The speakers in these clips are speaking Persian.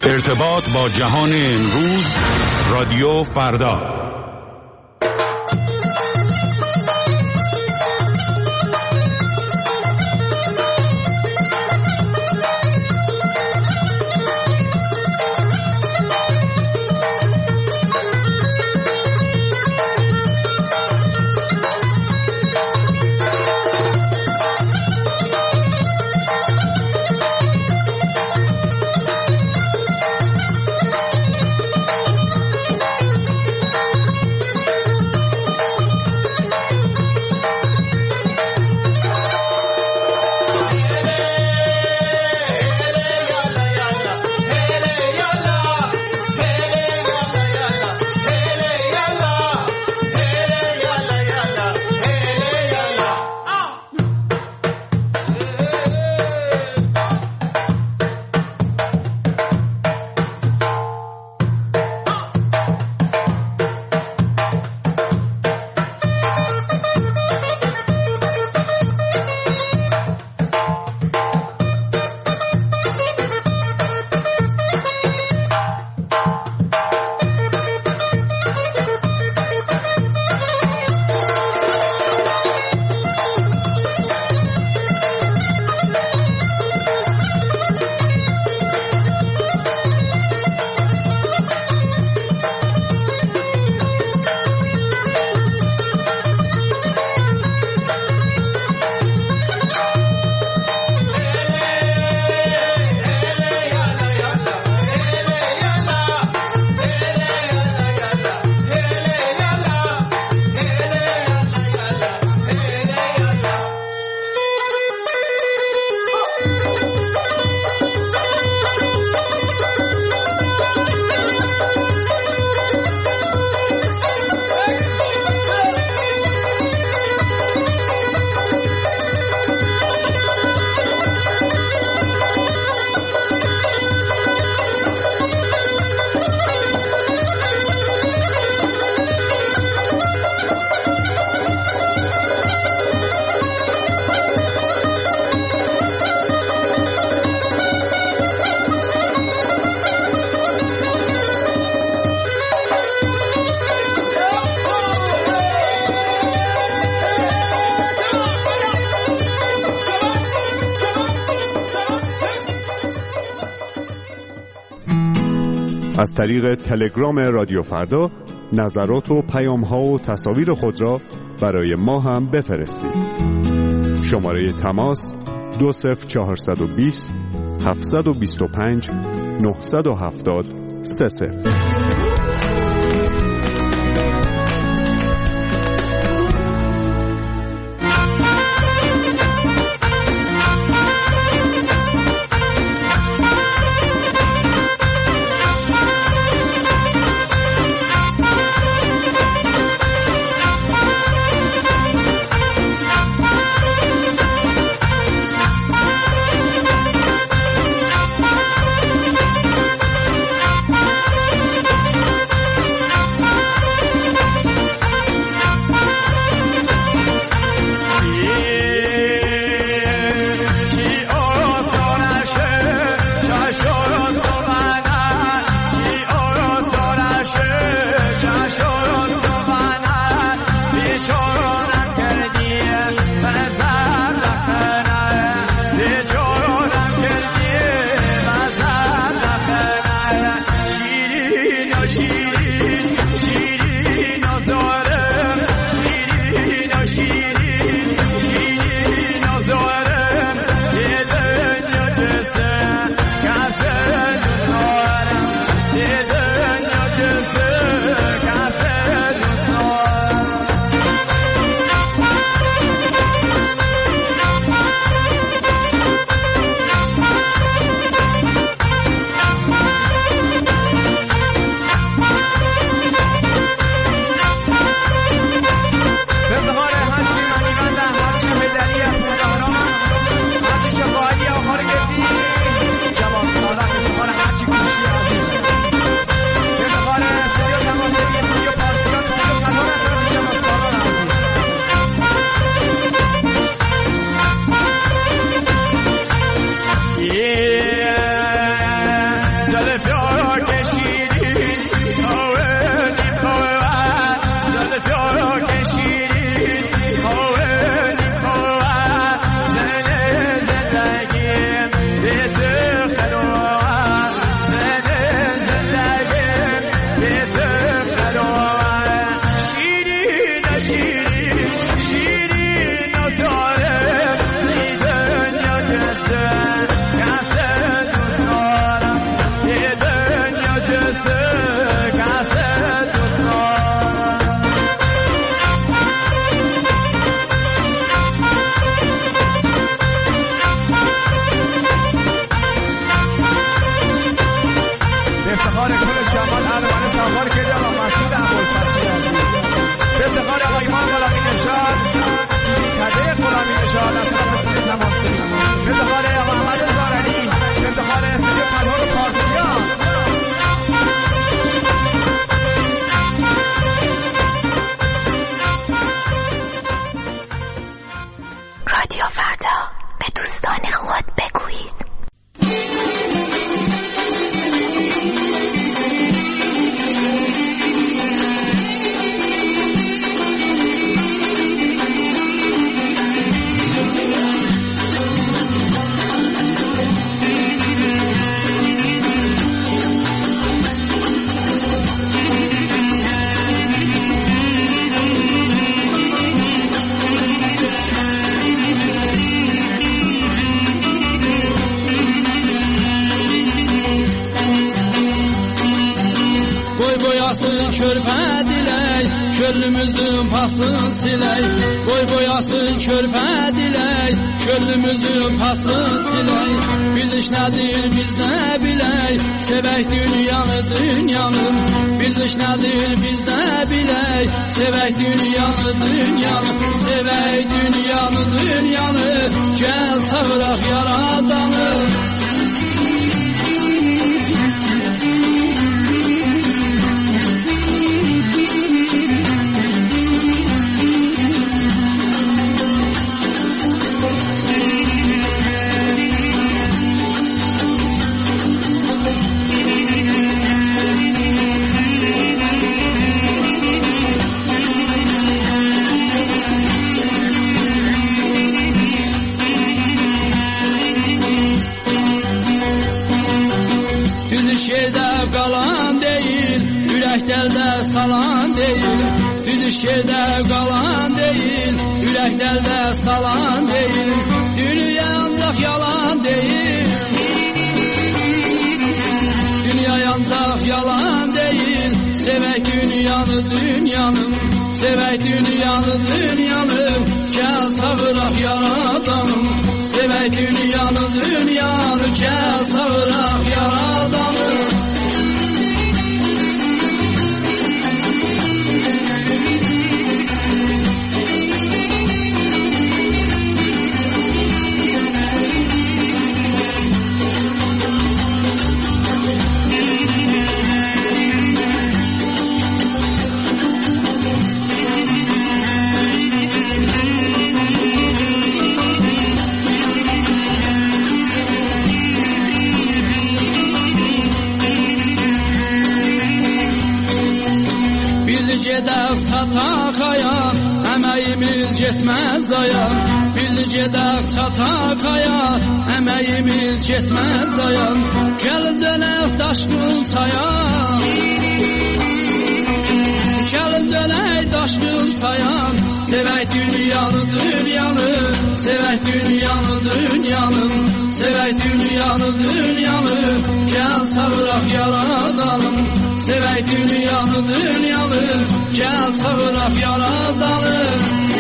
ارتباط با جهان امروز، رادیو فردا. از طریق تلگرام رادیو فردا نظرات و پیام‌ها و تصاویر خود را برای ما هم بفرستید. شماره تماس 20420 725 970 30. boyasın körpə dilək, könlümüzün pasını silək. Boyasın körpə dilək, könlümüzün pasını silək. Biliş nədir biz nə bilək, sevək dünyanı dünyanın. Biliş nədir biz nə bilək, sevək dünyanı dünyanı. Sevək dünyanı dünyanı, gəl çağıraq yaradanı. Şerdə qalan deyil, ürəklərdə salan deyil. Düz şerdə qalan deyil, ürəklərdə salan deyil. Dünya ancaq yalan deyil. Dünya ancaq yalan deyil. Sevək dünyanı dünyanın, sevək dünyanı dünyanın. Gəl çağıraq yaradanım. Sevək dünyanı dünyanı, gəl çağıraq yaradanım. Gedək çatakaya, əməyimiz getməz aya. Bildi gedək çatakaya, əməyimiz getməz aya. Gəl dönək daşqın çaya, gəl dönək daşqın çaya. Sevək dünyanı dünyanı, sevək dünyanı dünyanı. Sevək dünyanı dünyanı, gəl çağıraq yaradanım. Sevək dünyanı dünyanı, gəl çağıraq yaradanım.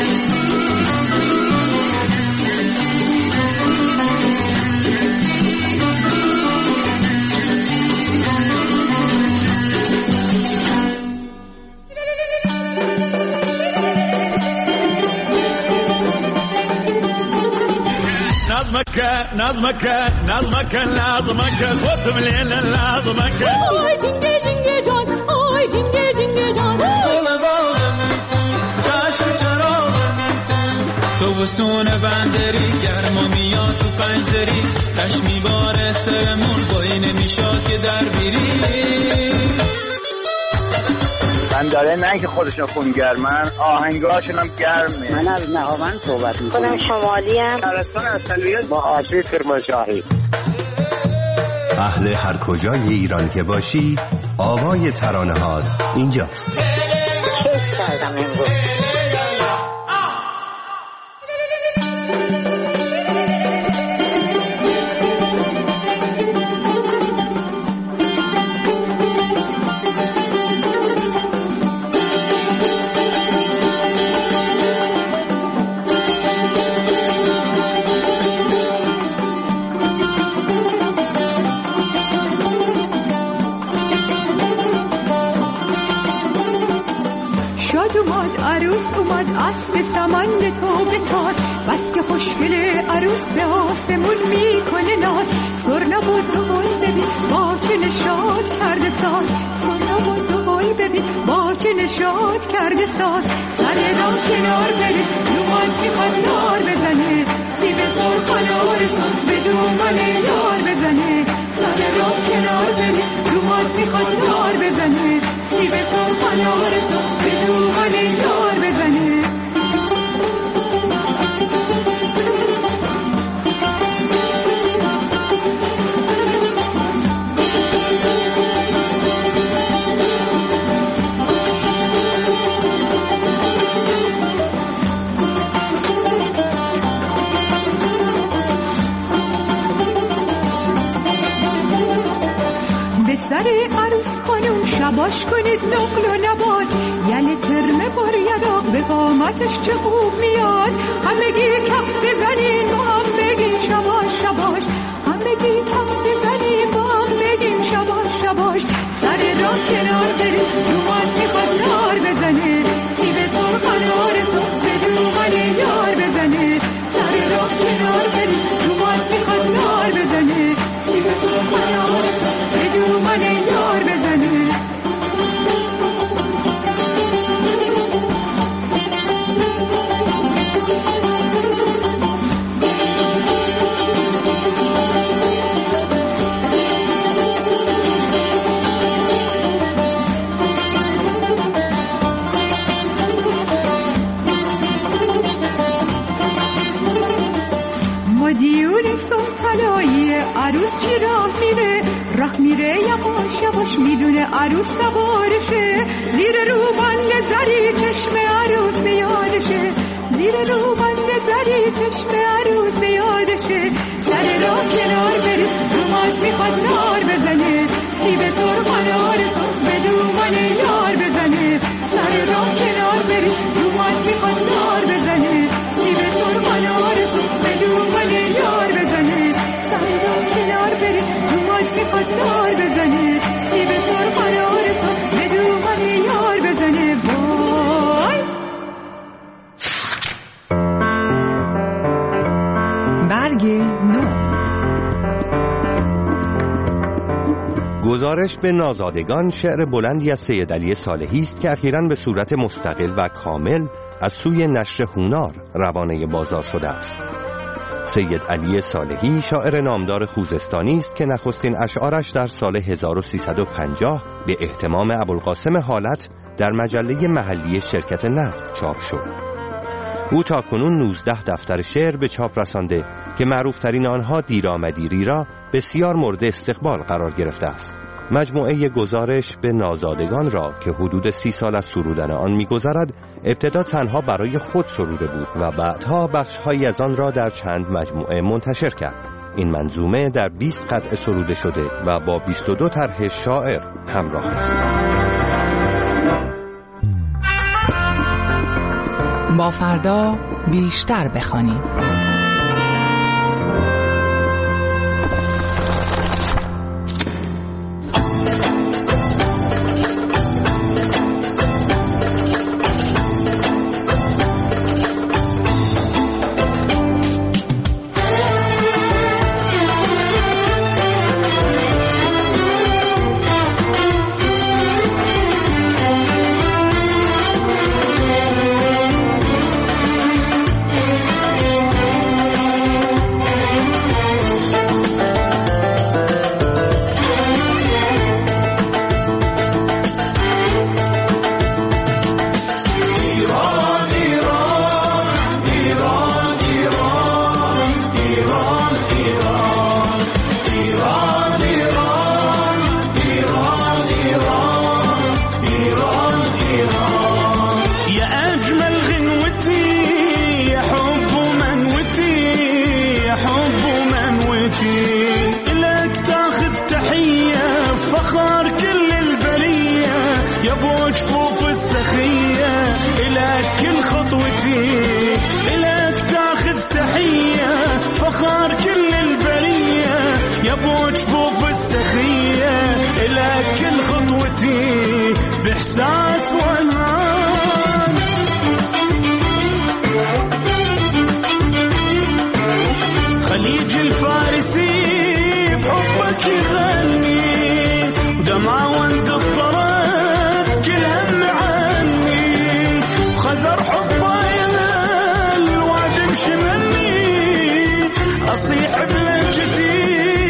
Nazmaka, lazımaka, otum leyla lazımaka. Oy cinge cinge can, oy cinge cinge can. چشم چراغ تو بسون بندری گرما میاد تو پنجدری تش میباره سرمون بایی نمیشاد که در بیری من داره نه که خودشون خونگرمن آهنگاشون هم گرمه. من از نهاوند صحبت میکنم. خودم شمالی ام. شهرستان اصلیت با آسیب کرمانشاهی. اهل هر کجای ایران که باشی آوای ترانه‌هات اینجاست. حس کردم امروز. اسب سمن تو بتاز بس که خوشگل عروس به آسمون میکنه ناز سر نبود و بای ببین با چه نشاط کرده ساز سر نبود و بای ببین با چه نشاط کرده ساز سر راه کنار بره دوان میخواد نار بزنه سیب سرخ و نارسان به دومن یار بزنه سر راه کنار بره دوان میخواد نار بزنه سیب سرخ و نارسان به دومن یار بزنه زری عروس خانم شباش کنید نقل و نبات، یعنی ترمه بار یراق به قامتش چه خوب میاد. همگی کف بزنین با هم بگیم شباش شباش، همگی کف بزنین با هم بگیم شباش شباش. سر راه کنار برید دومان میخواد نار بزنه، سیب سرخ انار صبح به دومان یار بزنه. سر راه کنار برید دومان میخواد نار بزنه، سیب سرخ انار صبح به دومان یار بزنه. عروس چی راه میره یواش یواش میدونه عروس سوارشه، زیر روبند زری چشم عروس بیادشه، زیر روبند زری چشم عروس بیادشه. سر راه کنار برید دومات میخواد نار بزنه، سیب سرخ انار صبح به دومان یار بزنه. سر راه کنار برید دومات میخواد نار بزنه، سیب سرخ انار صبح به دومان یار بزنه. سر راه کنار برید دومات میخواد نار بزنه، سیب سرخ انار صبح به دومان یار بزنه. وای برگ نو. گزارش به نازادگان شعر بلندی از سید علی صالحی است که اخیراً به صورت مستقل و کامل از سوی نشر هونار روانه بازار شده است. سید علی صالحی شاعر نامدار خوزستانی است که نخستین اشعارش در سال 1350 به اهتمام ابوالقاسم حالت در مجله محلی شرکت نفت چاپ شد. او تاکنون 19 دفتر شعر به چاپ رسانده که معروفترین آنها دیرآمدی ریرا بسیار مورد استقبال قرار گرفته است. مجموعه گزارش به نازادگان را که حدود 30 سال از سرودن آن می‌گذرد، ابتدا تنها برای خود سروده بود و بعدها بخش‌هایی از آن را در چند مجموعه منتشر کرد. این منظومه در 20 قطعه سروده شده و با 22 طرح شاعر همراه است. با فردا بیشتر بخوانیم.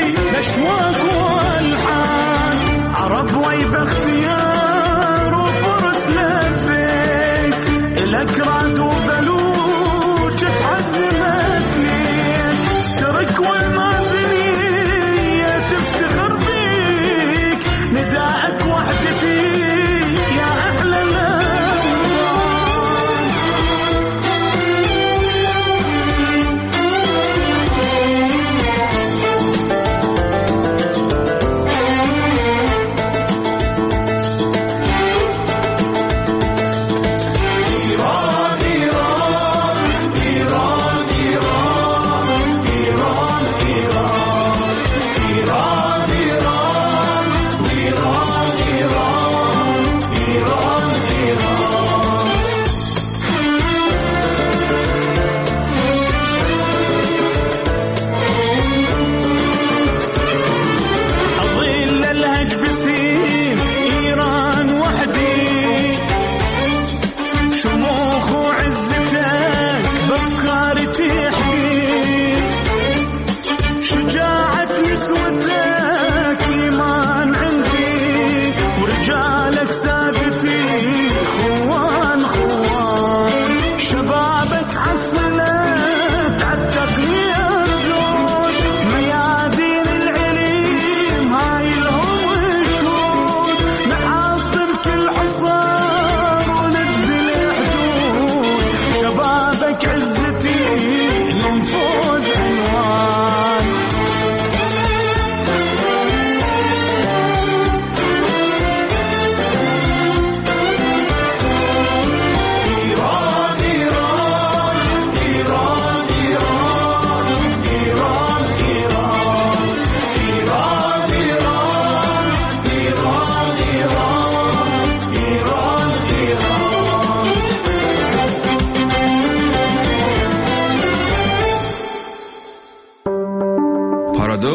أشواق والحان عرب ويب اختيار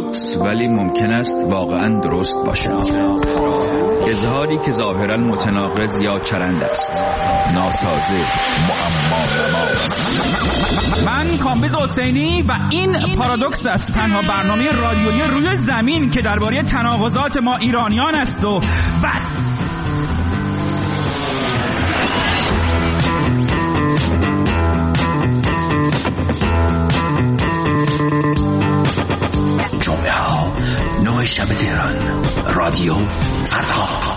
پارادوکس، ولی ممکن است واقعا درست باشد. اظهاری که ظاهرا متناقض یا چرند است، ناسازه، معما. من کامبیز حسینی و این پارادوکس است، تنها برنامه رادیویی روی زمین که درباره تناقضات ما ایرانیان است و بس. جمعه ها 9 شب تهران، رادیو فردا.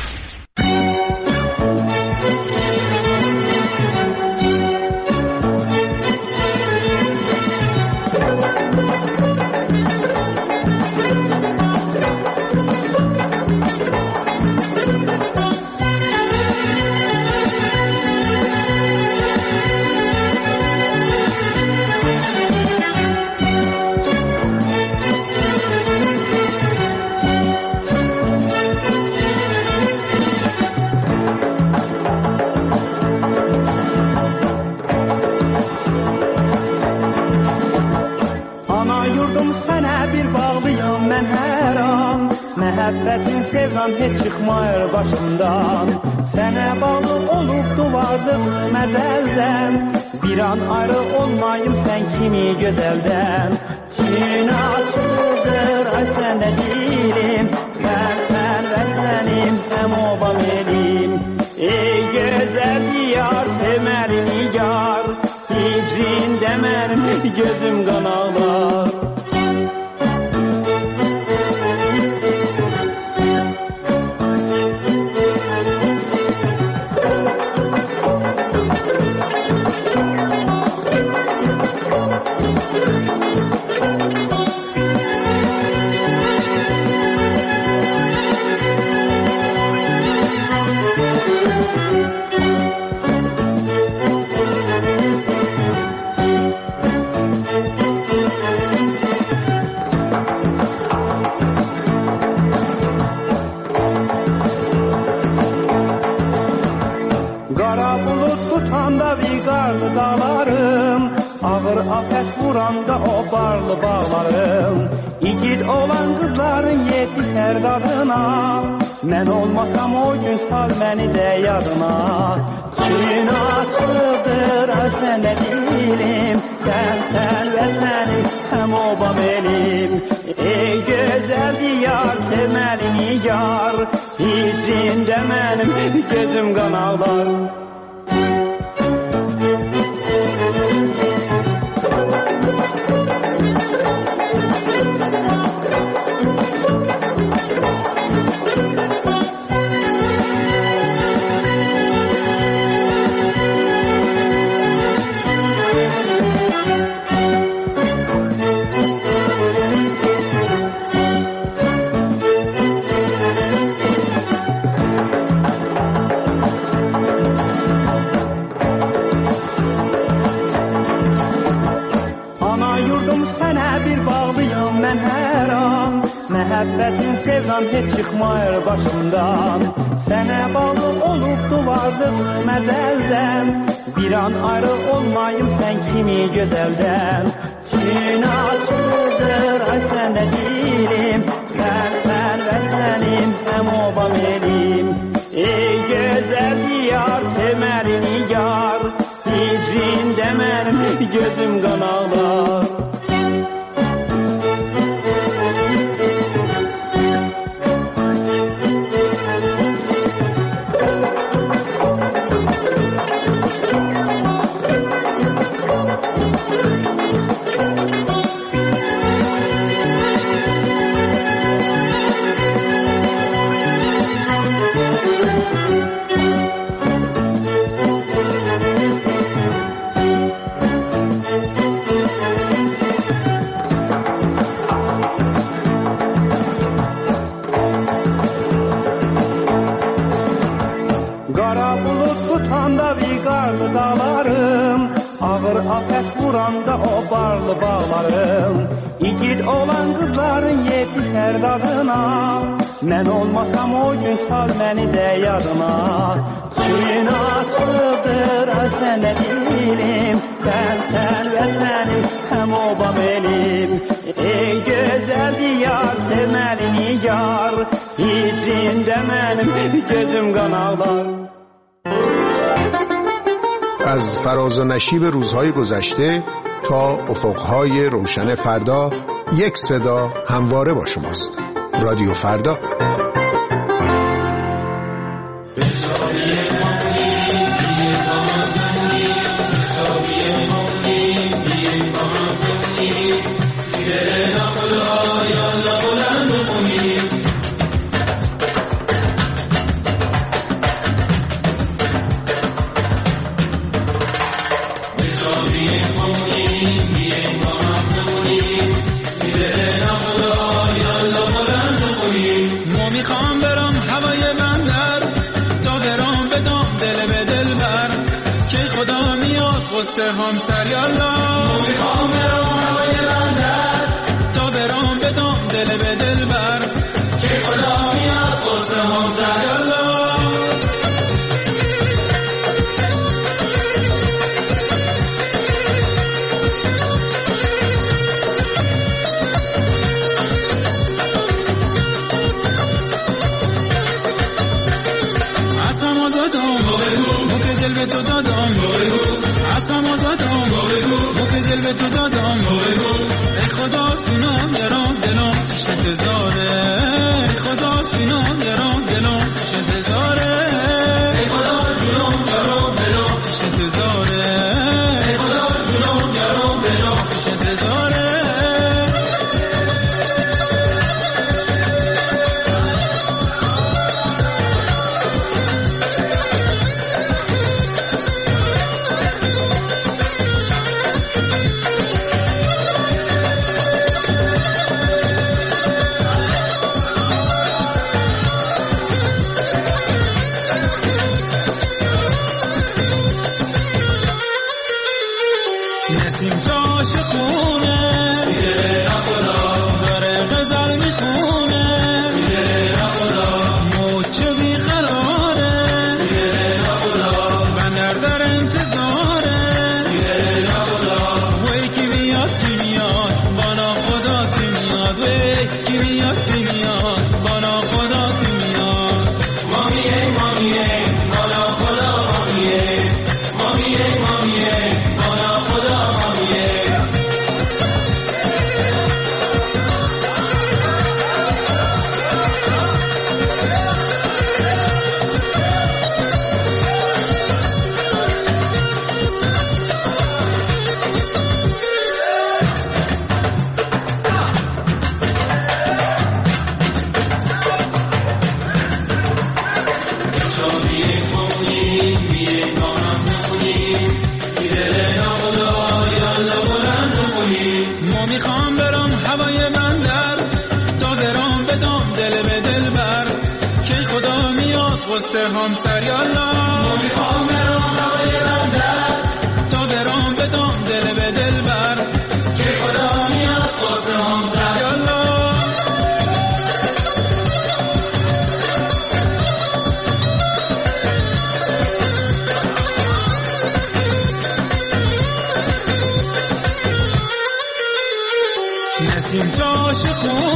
Məhəbbətin sevdan heç çıxmayır başımdan. Sənə bağlı olub duvardım məzəldən. Bir an ayrı olmayım sən kimi gözəldən. Kin açıldır ay sənə dilim. Sən vətənim həm obam elim. Ey gözəl yar, sevməli yar. Hicrində mənim gözüm qan ağlar. Ağır afət vuranda o barlı bağlarım. İgid olan qızların yetişər qadına. Mən olmasam o gün sal məni də yadına. Gün açıldır sənə dilim. Sən vətənim həm obam elim. Ey gözəl yar, sevməli yar. Hicrində mənim gözüm qan ağlar. Məhəbbətin sevdan heç çıxmayır başımdan. Sənə bağlı olub duvardım məzəldən. Bir an ayrı olmayım sən kimi gözəldən. Kin açıldır ay sənə dilim. Sən vətənim həm obam elim. Ey gözəl yar, sevməli yar. Hicrində mənim gözüm qan ağlar. Ağır afət vuranda o barlı bağlarım. İgid olan qızların yetişər qadına. Mən olmasam o gün sal məni də yadına. Gün açıldır sənə dilim, sən və mənim həm obam elim. Ey gözəl diyar, sevməli nigar, hicrində mənim gözüm qan ağlar. از فراز و نشیب روزهای گذشته تا افقهای روشن فردا، یک صدا همواره با شماست. رادیو فردا. همسر یالا میخوام برام هوای بندر تا برام بدم دل به دل بر که خدا میاد قصه همسر یالا اصلا آزادم بو که دل به تو دادم دل به تو دادم ای خدا فینام درام دلم پیشت داره ای خدا فینام درام دلم پیشت داره ای خدا جونم درام دلم پیشت داره ای خدا جونم درام دلم پیشت داره همسر یالا میخوام برام هوای بندر تا برام بدم دل به دل بر که خدا میاد قصه همسر یالا نسیم جاش خون